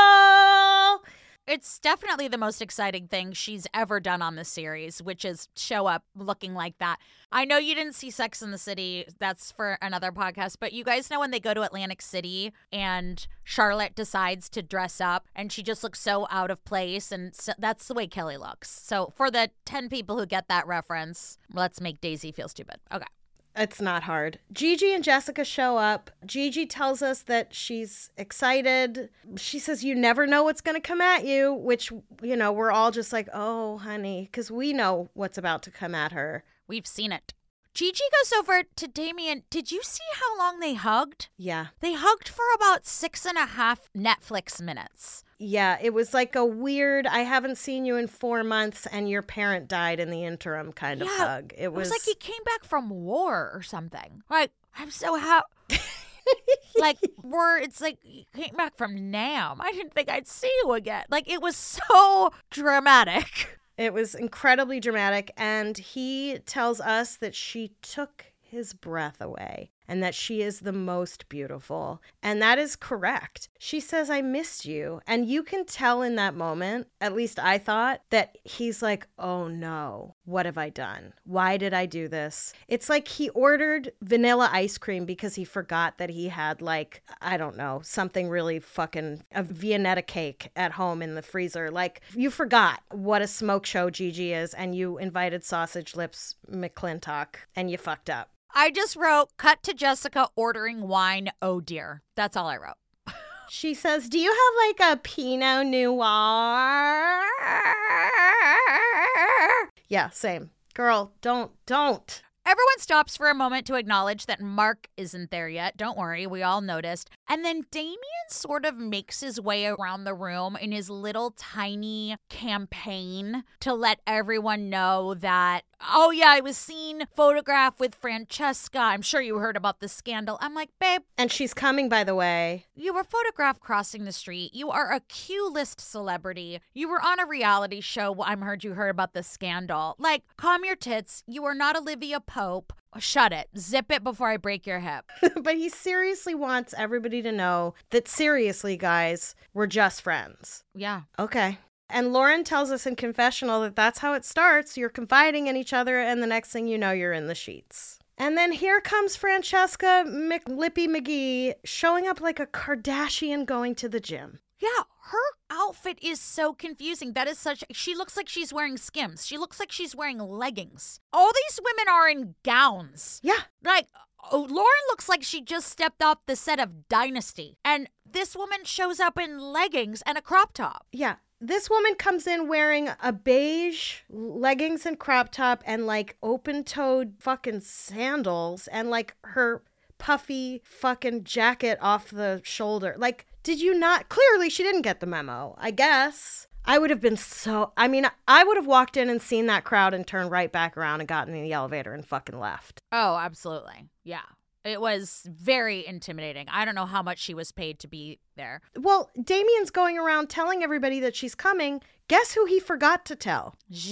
It's definitely the most exciting thing she's ever done on the series, which is show up looking like that. I know you didn't see Sex and the City. That's for another podcast. But you guys know when they go to Atlantic City and Charlotte decides to dress up and she just looks so out of place. And so that's the way Kelly looks. So for the ten people who get that reference, let's make Daisy feel stupid. Okay. It's not hard. Gigi and Jessica show up. Gigi tells us that she's excited. She says, you never know what's going to come at you, which, you know, we're all just like, oh, honey, because we know what's about to come at her. We've seen it. Gigi goes over to Damian. Did you see how long they hugged? Yeah. They hugged for about six and a half Netflix minutes. Yeah, it was like a weird, I haven't seen you in four months and your parent died in the interim kind of yeah, hug. It, it was, was like he came back from war or something. Like, I'm so happy. Like, we're, it's like he came back from Nam. I didn't think I'd see you again. Like, it was so dramatic. It was incredibly dramatic. And he tells us that she took his breath away. and that she is the most beautiful. And that is correct. She says, I missed you. And you can tell in that moment, at least I thought, that he's like, oh no, what have I done? Why did I do this? It's like he ordered vanilla ice cream because he forgot that he had, like, I don't know, something really fucking, a Viennetta cake at home in the freezer. Like, you forgot what a smoke show Gigi is, and you invited Sausage Lips McClintock, and you fucked up. I just wrote, cut to Jessica ordering wine, oh dear. That's all I wrote. She says, do you have like a Pinot Noir? Yeah, same. Girl, don't, don't. Everyone stops for a moment to acknowledge that Mark isn't there yet. Don't worry, we all noticed. And then Damien sort of makes his way around the room in his little tiny campaign to let everyone know that, oh yeah, I was seen photographed with Francesca. I'm sure you heard about the scandal. I'm like, babe. And she's coming, by the way. You were photographed crossing the street. You are a Q-list celebrity. You were on a reality show. I'm heard you heard about the scandal. Like, calm your tits. You are not Olivia Pope. Shut it. Zip it before I break your hip. But he seriously wants everybody to know that, seriously, guys, we're just friends. Yeah. Okay. And Lauren tells us in confessional that that's how it starts. You're confiding in each other, and the next thing you know, you're in the sheets. And then here comes Francesca McLippy McGee showing up like a Kardashian going to the gym. Yeah, her outfit is so confusing. That is such, she looks like she's wearing Skims. She looks like she's wearing leggings. All these women are in gowns. Yeah. Like, oh, Lauren looks like she just stepped off the set of Dynasty. And this woman shows up in leggings and a crop top. Yeah. This woman comes in wearing a beige leggings and crop top and like open-toed fucking sandals and like her puffy fucking jacket off the shoulder. Like, did you not? Clearly, she didn't get the memo, I guess. I would have been so, I mean, I would have walked in and seen that crowd and turned right back around and gotten in the elevator and fucking left. Oh, absolutely. Yeah. It was very intimidating. I don't know how much she was paid to be there. Well, Damien's going around telling everybody that she's coming. Guess who he forgot to tell?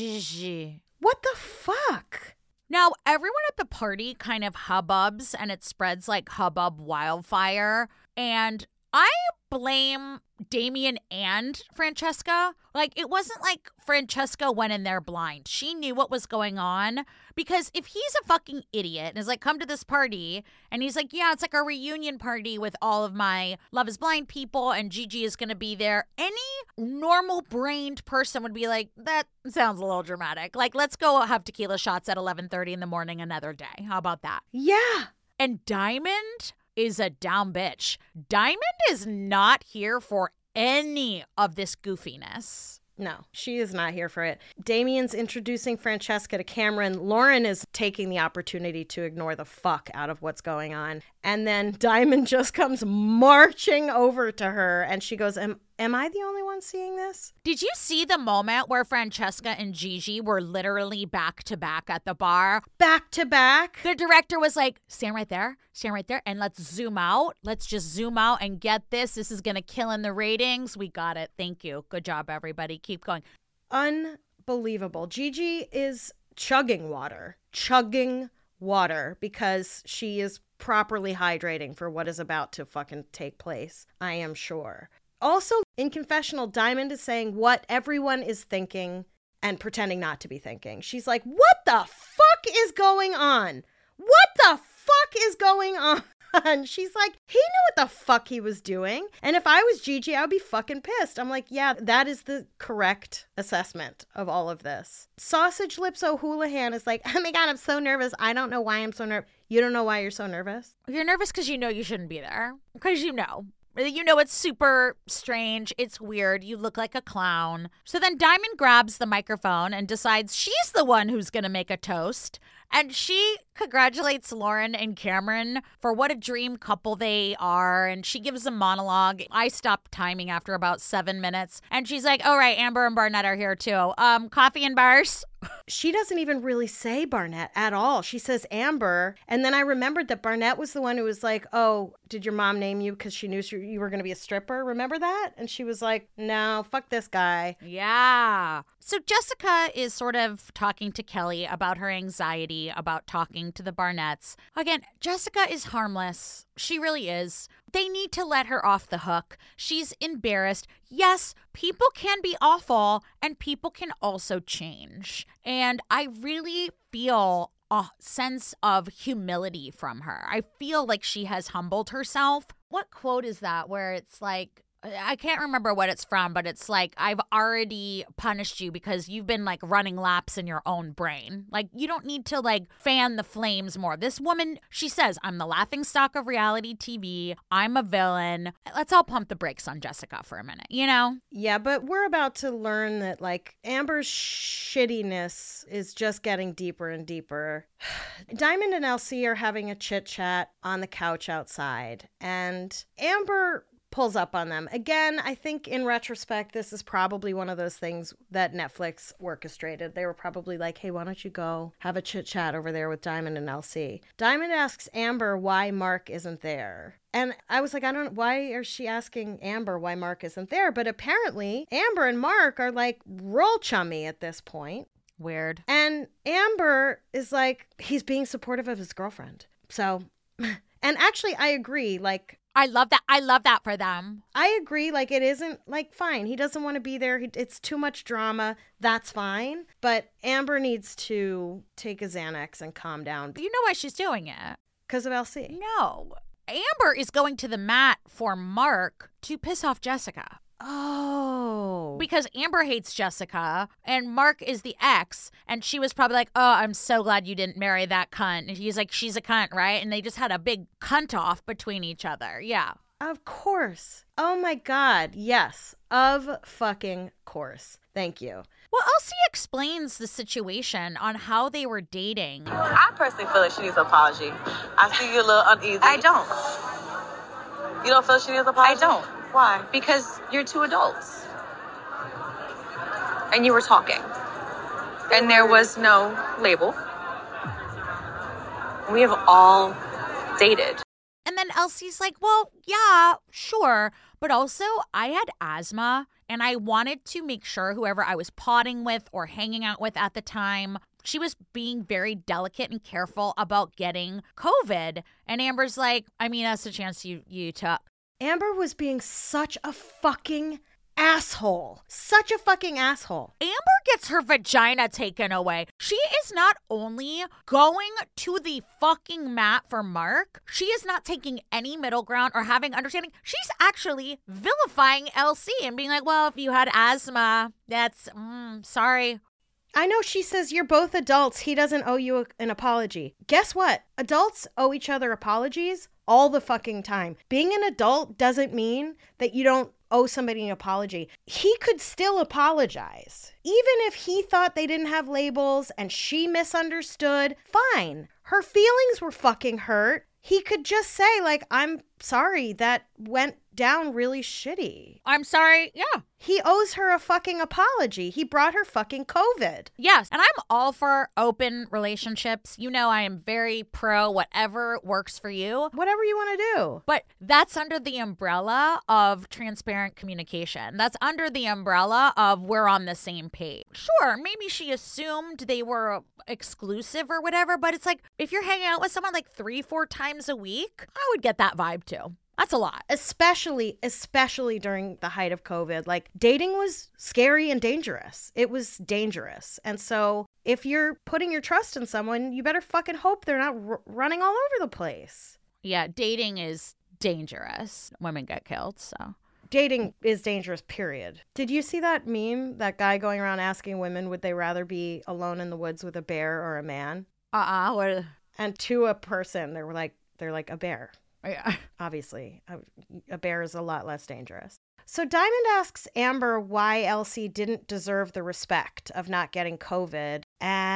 Gigi. What the fuck? Now, everyone at the party kind of hubbubs, and it spreads like hubbub wildfire. And I blame Damien and Francesca. Like, it wasn't like Francesca went in there blind. She knew what was going on, because if he's a fucking idiot and is like, come to this party, and he's like, yeah, it's like a reunion party with all of my Love is Blind people, and Gigi is going to be there, any normal-brained person would be like, that sounds a little dramatic. Like, let's go have tequila shots at eleven thirty in the morning another day. How about that? Yeah. And Diamond is a down bitch. Diamond is not here for any of this goofiness. No, she is not here for it. Damien's introducing Francesca to Cameron. Lauren is taking the opportunity to ignore the fuck out of what's going on. And then Diamond just comes marching over to her and she goes, am, am I the only one seeing this? Did you see the moment where Francesca and Gigi were literally back to back at the bar? Back to back? The director was like, stand right there, stand right there, and let's zoom out. Let's just zoom out and get this. This is going to kill in the ratings. We got it. Thank you. Good job, everybody. Keep going. Unbelievable. Gigi is chugging water, chugging water because she is properly hydrating for what is about to fucking take place, I am sure. Also, in confessional, Diamond is saying what everyone is thinking and pretending not to be thinking. She's like, what the fuck is going on? What the fuck is going on? She's like, he knew what the fuck he was doing. And if I was Gigi, I would be fucking pissed. I'm like, yeah, that is the correct assessment of all of this. Sausage Lips O'Houlihan is like, oh my God, I'm so nervous. I don't know why I'm so nervous. You don't know why you're so nervous? You're nervous because you know you shouldn't be there. Because you know. You know it's super strange. It's weird. You look like a clown. So then Diamond grabs the microphone and decides she's the one who's going to make a toast. And she congratulates Lauren and Cameron for what a dream couple they are. And she gives a monologue. I stopped timing after about seven minutes. And she's like, all right, Amber and Barnett are here too. Um, coffee and bars? She doesn't even really say Barnett at all. She says Amber. And then I remembered that Barnett was the one who was like, oh, did your mom name you because she knew you were going to be a stripper? Remember that? And she was like, no, fuck this guy. Yeah. So Jessica is sort of talking to Kelly about her anxiety about talking to the Barnetts. Again, Jessica is harmless. She really is. They need to let her off the hook. She's embarrassed. Yes, people can be awful and people can also change. And I really feel a sense of humility from her. I feel like she has humbled herself. What quote is that where it's like, I can't remember what it's from, but it's like, I've already punished you because you've been like running laps in your own brain. Like, you don't need to like fan the flames more. This woman, she says, I'm the laughingstock of reality T V. I'm a villain. Let's all pump the brakes on Jessica for a minute, you know? Yeah, but we're about to learn that like Amber's shittiness is just getting deeper and deeper. Diamond and L C are having a chit chat on the couch outside, and Amber pulls up on them. Again, I think in retrospect, this is probably one of those things that Netflix orchestrated. They were probably like, hey, why don't you go have a chit chat over there with Diamond and L C? Diamond asks Amber why Mark isn't there. And I was like, I don't, why is she asking Amber why Mark isn't there? But apparently Amber and Mark are like real chummy at this point. Weird. And Amber is like, he's being supportive of his girlfriend. So, and actually I agree, like, I love that. I love that for them. I agree. Like, it isn't, like, fine. He doesn't want to be there. He, it's too much drama. That's fine. But Amber needs to take a Xanax and calm down. You know why she's doing it? Because of L C. No. Amber is going to the mat for Mark to piss off Jessica. Oh. Because Amber hates Jessica and Mark is the ex, and she was probably like, oh, I'm so glad you didn't marry that cunt. And he's like, she's a cunt, right? And they just had a big cunt off between each other. Yeah. Of course. Oh my God. Yes. Of fucking course. Thank you. Well, L C explains the situation on how they were dating. I personally feel like she needs an apology. I see you a little uneasy. I don't. You don't feel she needs an apology? I don't. Why? Because you're two adults. And you were talking. And there was no label. We have all dated. And then Elsie's like, well, yeah, sure. But also, I had asthma, and I wanted to make sure whoever I was potting with or hanging out with at the time, she was being very delicate and careful about getting COVID. And Amber's like, I mean, that's the chance you, you took. Amber was being such a fucking asshole. Such a fucking asshole. Amber gets her vagina taken away. She is not only going to the fucking mat for Mark, she is not taking any middle ground or having understanding. She's actually vilifying L C and being like, well, if you had asthma, that's, mm, sorry. I know she says you're both adults. He doesn't owe you a, an apology. Guess what? Adults owe each other apologies all the fucking time. Being an adult doesn't mean that you don't owe somebody an apology. He could still apologize. Even if he thought they didn't have labels and she misunderstood, fine. Her feelings were fucking hurt. He could just say, like, I'm sorry, that went down really shitty. I'm sorry, yeah. He owes her a fucking apology. He brought her fucking COVID. Yes, and I'm all for open relationships. You know I am very pro whatever works for you. Whatever you want to do. But that's under the umbrella of transparent communication. That's under the umbrella of we're on the same page. Sure, maybe she assumed they were exclusive or whatever, but it's like, if you're hanging out with someone like three, four times a week, I would get that vibe too. That's a lot. Especially, especially during the height of COVID. Like, dating was scary and dangerous. It was dangerous. And so if you're putting your trust in someone, you better fucking hope they're not r- running all over the place. Yeah, dating is dangerous. Women get killed, so. Dating is dangerous, period. Did you see that meme? That guy going around asking women, would they rather be alone in the woods with a bear or a man? Uh-uh. What? And to a person, they were like, they're like, a bear. Yeah. Obviously, a, a bear is a lot less dangerous. So Diamond asks Amber why L C didn't deserve the respect of not getting COVID.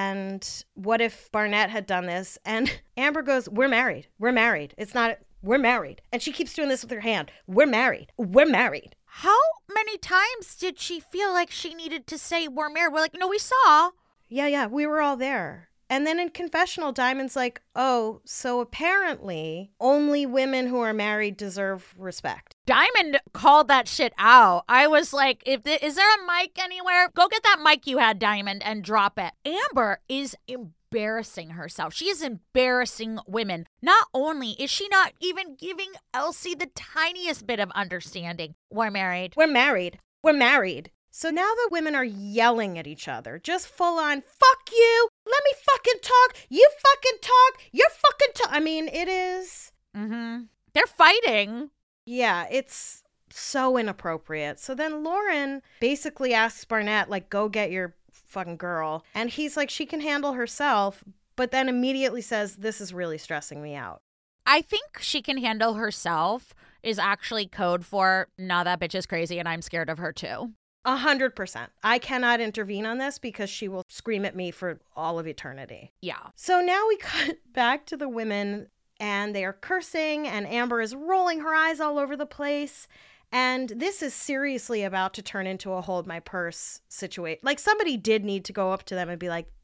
And what if Barnett had done this? And Amber goes, we're married. We're married. It's not, we're married. And she keeps doing this with her hand. We're married. We're married. How many times did she feel like she needed to say we're married? We're like, no, we saw. Yeah, yeah, we were all there. And then in confessional, Diamond's like, oh, so apparently only women who are married deserve respect. Diamond called that shit out. I was like, if the, is there a mic anywhere? Go get that mic you had, Diamond, and drop it. Amber is embarrassing herself. She is embarrassing women. Not only is she not even giving Elsie the tiniest bit of understanding. We're married. We're married. We're married. So now the women are yelling at each other, just full on, fuck you, let me fucking talk, you fucking talk, you're fucking talk. I mean, it is. Mm-hmm. They're fighting. Yeah, it's so inappropriate. So then Lauren basically asks Barnett, like, go get your fucking girl. And he's like, she can handle herself, but then immediately says, this is really stressing me out. I think she can handle herself is actually code for, nah, that bitch is crazy and I'm scared of her too. A hundred percent. I cannot intervene on this because she will scream at me for all of eternity. Yeah. So now we cut back to the women and they are cursing and Amber is rolling her eyes all over the place. And this is seriously about to turn into a hold my purse situation. Like somebody did need to go up to them and be like,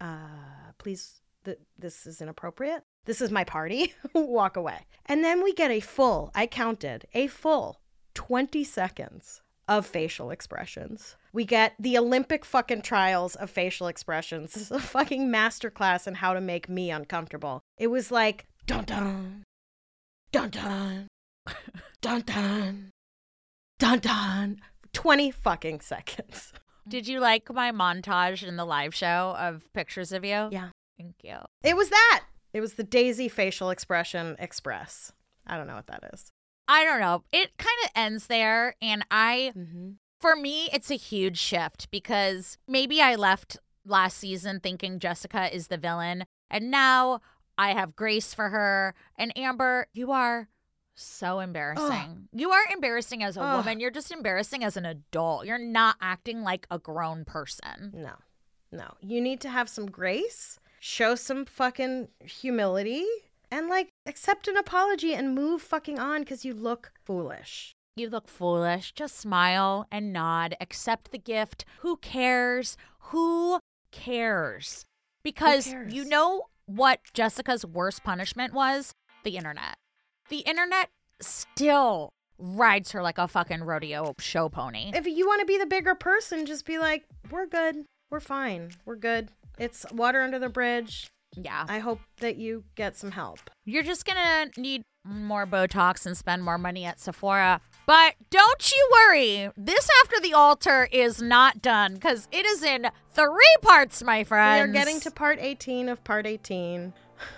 uh, please, th- this is inappropriate. This is my party. Walk away. And then we get a full, I counted, a full twenty seconds of facial expressions. We get the Olympic fucking trials of facial expressions. This is a fucking masterclass in how to make me uncomfortable. It was like, dun dun, dun dun, dun dun, dun dun, twenty fucking seconds. Did you like my montage in the live show of pictures of you? Yeah. Thank you. It was that. It was the Daisy facial expression express. I don't know what that is. I don't know. It kind of ends there. And I, mm-hmm. for me, it's a huge shift because maybe I left last season thinking Jessica is the villain. And now I have grace for her. And Amber, you are so embarrassing. Ugh. You are embarrassing as a Ugh. woman. You're just embarrassing as an adult. You're not acting like a grown person. No, no. You need to have some grace, show some fucking humility. And, like, accept an apology and move fucking on because you look foolish. You look foolish. Just smile and nod. Accept the gift. Who cares? Who cares? Because Who cares? You know what Jessica's worst punishment was? The internet. The internet still rides her like a fucking rodeo show pony. If you want to be the bigger person, just be like, we're good. We're fine. We're good. It's water under the bridge. Yeah. I hope that you get some help. You're just gonna need more Botox and spend more money at Sephora. But don't you worry. This After the Altar is not done because it is in three parts, my friends. We are getting to part eighteen of part eighteen.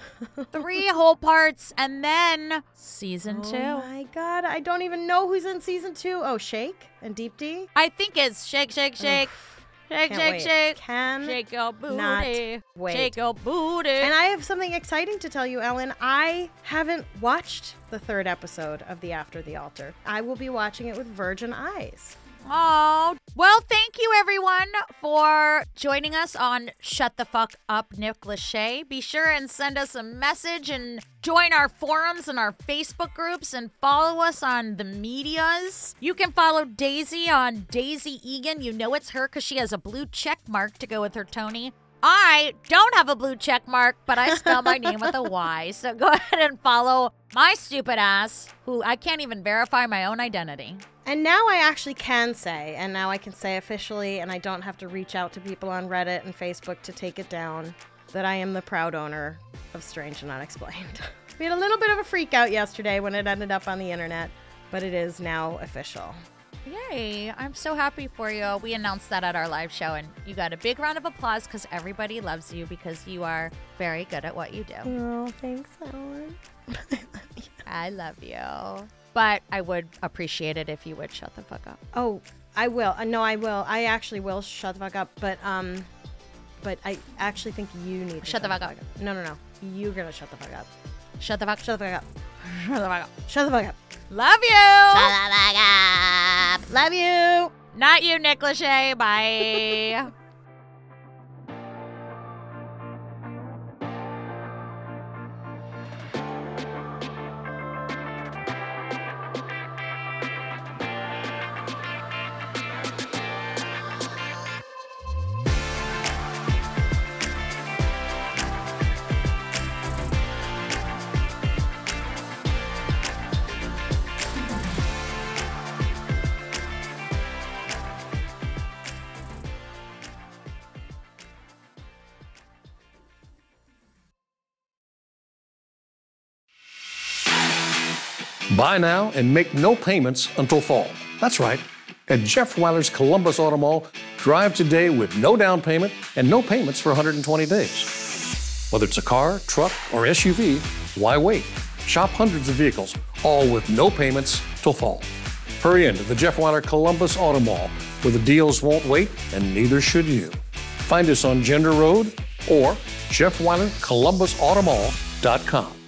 Three whole parts and then season two. Oh my God. I don't even know who's in season two. Oh, Shake and Deep D? I think it's Shake, Shake, Shake. Oof. Shake, Can't shake, wait. shake. Can Shake your booty. not wait. Shake your booty. And I have something exciting to tell you, Ellen. I haven't watched the third episode of the After the Altar. I will be watching it with virgin eyes. Oh, well, thank you everyone for joining us on Shut the Fuck Up, Nick Lachey. Be sure and send us a message and join our forums and our Facebook groups and follow us on the medias. You can follow Daisy on Daisy Egan. You know it's her because she has a blue check mark to go with her Tony. I don't have a blue check mark, but I spell my name with a Y. So go ahead and follow my stupid ass, who I can't even verify my own identity. And now I actually can say, and now I can say officially, and I don't have to reach out to people on Reddit and Facebook to take it down, that I am the proud owner of Strange and Unexplained. We had a little bit of a freak out yesterday when it ended up on the internet, but it is now official. Yay, I'm so happy for you. We announced that at our live show, and you got a big round of applause because everybody loves you because you are very good at what you do. Oh, thanks, Ellen. I love you. But I would appreciate it if you would shut the fuck up. Oh, I will. Uh, no, I will. I actually will shut the fuck up, but um, but I actually think you need to Shut the fuck up. No, no, no. You're gonna shut the fuck up. Shut the fuck Shut the fuck up. Shut the fuck up. Shut the fuck up. Love you. Shut the fuck up. Love you. Not you, Nick Lachey. Bye. Buy now and make no payments until fall. That's right. At Jeff Weiler's Columbus Auto Mall, drive today with no down payment and no payments for one hundred twenty days. Whether it's a car, truck, or S U V, why wait? Shop hundreds of vehicles, all with no payments till fall. Hurry into the Jeff Weiler Columbus Auto Mall, where the deals won't wait and neither should you. Find us on Gender Road or Jeff Weiler Columbus Auto Mall dot com.